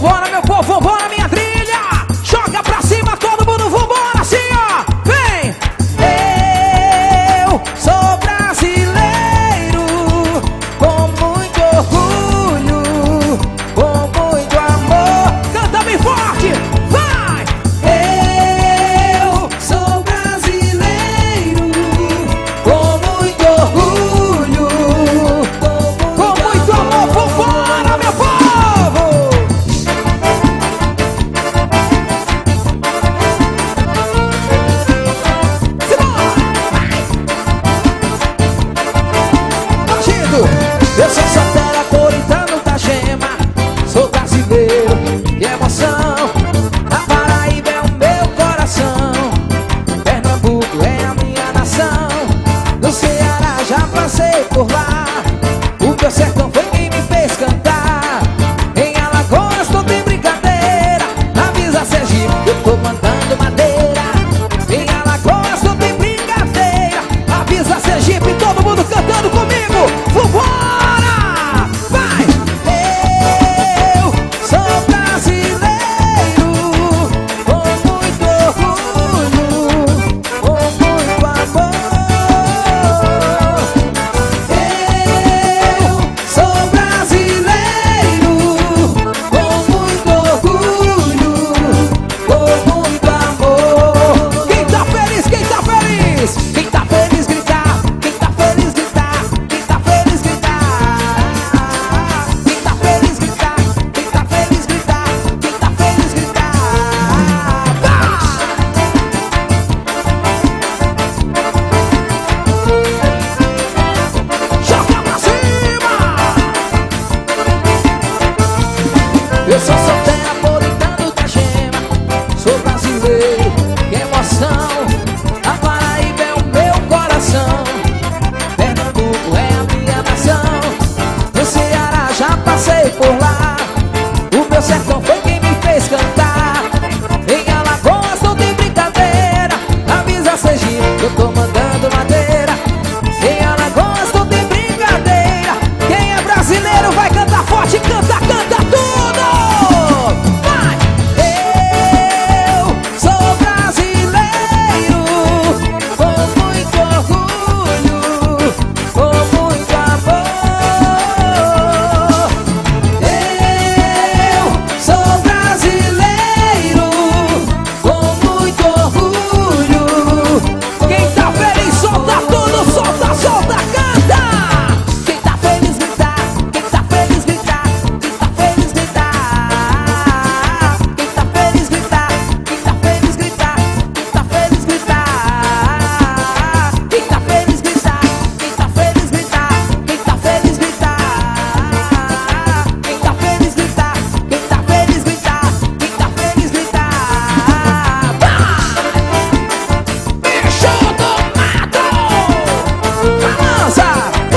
Vambora, meu povo, vambora, minha trilha. Joga pra cima, todo mundo, vambora, assim, ó. Vem! Eu sou brasileiro, com muito orgulho, com muito amor. Canta bem forte, vai! Eu sou brasileiro, com muito orgulho, com muito amor. Vambora, meu povo! Eu sou saterapolitano da gema, sou brasileiro, que emoção. A Paraíba é o meu coração, Pernambuco é a minha nação. No Ceará já passei por lá, o meu sertão foi quem me fez cantar. Em Alagoas não tem brincadeira, avisa Sergipe que eu tô mandando madeira. Em Alagoas não tem brincadeira, avisa Sergipe, todo mundo cantando comigo. Vambora! Vai! Eu sou brasileiro, com muito orgulho, com muito amor. Eu sou brasileiro, com muito orgulho, com muito amor. Quem tá feliz, quem tá feliz? Quem tá feliz gritar, quem tá feliz gritar, quem tá feliz gritar. Quem tá feliz gritar, quem tá feliz gritar, quem tá feliz gritar. Joga pra cima! Eu sou saterapolitano da gema, sou brasileiro, que emoção. A Paraíba é o meu coração, Pernambuco é a minha nação. No Ceará já passei por lá, o meu sertão foi quem me fez cantar. Em Alagoas não tem brincadeira, avisa Sergipe que eu tô mandando madeira. Em Alagoas não tem brincadeira, quem é brasileiro vai cantar forte, canta, canta tudo! Vai! Eu sou brasileiro, com muito orgulho, com muito amor. Eu sou brasileiro, com muito orgulho. Quem tá feliz, solta tudo, solta, solta, canta! Quem tá feliz gritar, quem tá feliz gritar, quem tá feliz gritar. Quem tá feliz gritar, quem tá feliz gritar, quem tá feliz gritar. Quem tá feliz gritar, quem tá feliz gritar, quem tá feliz gritar. Quem tá feliz gritar, quem tá feliz gritar, quem tá feliz gritar. Bicho do mato! Balança!